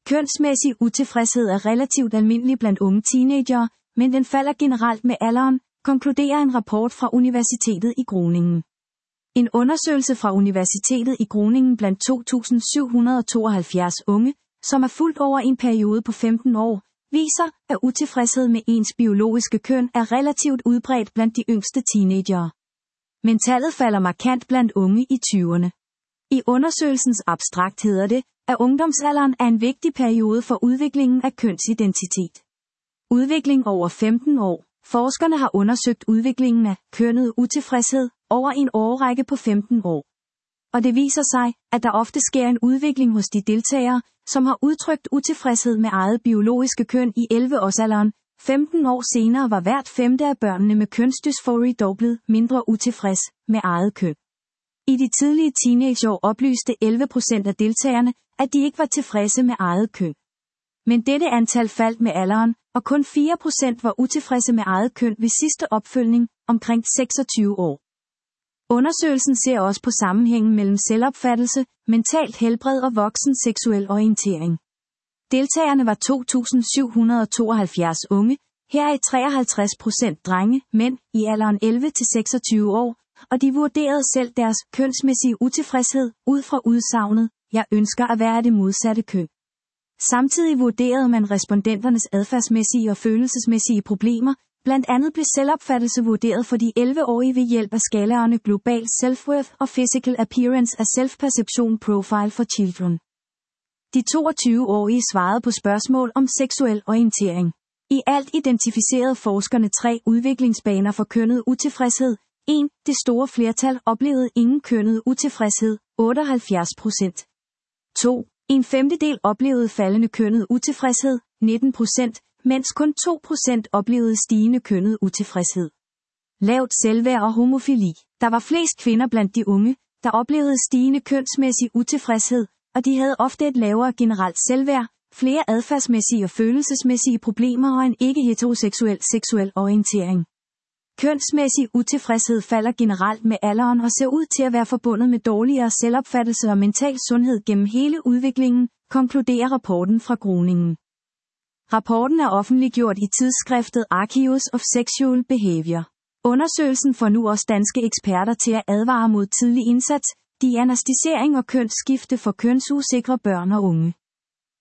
Kønsmæssig utilfredshed er relativt almindelig blandt unge teenagere, men den falder generelt med alderen, konkluderer en rapport fra Universitetet i Groningen. En undersøgelse fra Universitetet i Groningen blandt 2.772 unge, som er fulgt over en periode på 15 år, viser, at utilfredshed med ens biologiske køn er relativt udbredt blandt de yngste teenagere. Men tallet falder markant blandt unge i 20'erne. I undersøgelsens abstrakt hedder det, at ungdomsalderen er en vigtig periode for udviklingen af kønsidentitet. Udvikling over 15 år. Forskerne har undersøgt udviklingen af kønnet utilfredshed over en årrække på 15 år. Og det viser sig, at der ofte sker en udvikling hos de deltagere, som har udtrykt utilfredshed med eget biologiske køn i 11-årsalderen. 15 år senere var hvert femte af børnene med kønsdysfori dog blevet mindre utilfreds med eget køn. I de tidlige teenageår oplyste 11% af deltagerne, at de ikke var tilfredse med eget køn. Men dette antal faldt med alderen, og kun 4% var utilfredse med eget køn ved sidste opfølgning, omkring 26 år. Undersøgelsen ser også på sammenhængen mellem selvopfattelse, mentalt helbred og voksen seksuel orientering. Deltagerne var 2.772 unge, heraf 53% drenge, mænd, i alderen 11-26 år, og de vurderede selv deres kønsmæssige utilfredshed ud fra udsagnet, jeg ønsker at være det modsatte køn. Samtidig vurderede man respondenternes adfærdsmæssige og følelsesmæssige problemer, blandt andet blev selvopfattelse vurderet for de 11-årige ved hjælp af skalaerne Global Self-Worth og Physical Appearance af Self-Perception Profile for Children. De 22-årige svarede på spørgsmål om seksuel orientering. I alt identificerede forskerne 3 udviklingsbaner for kønnet utilfredshed. 1. Det store flertal oplevede ingen kønnet utilfredshed, 78%. 2. En femtedel oplevede faldende kønnet utilfredshed, 19%, mens kun 2% oplevede stigende kønnet utilfredshed. Lavt selvværd og homofili. Der var flest kvinder blandt de unge, der oplevede stigende kønsmæssig utilfredshed, og de havde ofte et lavere generelt selvværd, flere adfærdsmæssige og følelsesmæssige problemer og en ikke-heteroseksuel seksuel orientering. Kønsmæssig utilfredshed falder generelt med alderen og ser ud til at være forbundet med dårligere selvopfattelse og mental sundhed gennem hele udviklingen, konkluderer rapporten fra Groningen. Rapporten er offentliggjort i tidsskriftet Archives of Sexual Behavior. Undersøgelsen får nu også danske eksperter til at advare mod tidlig indsats, diagnosticering og kønsskifte for kønsusikre børn og unge.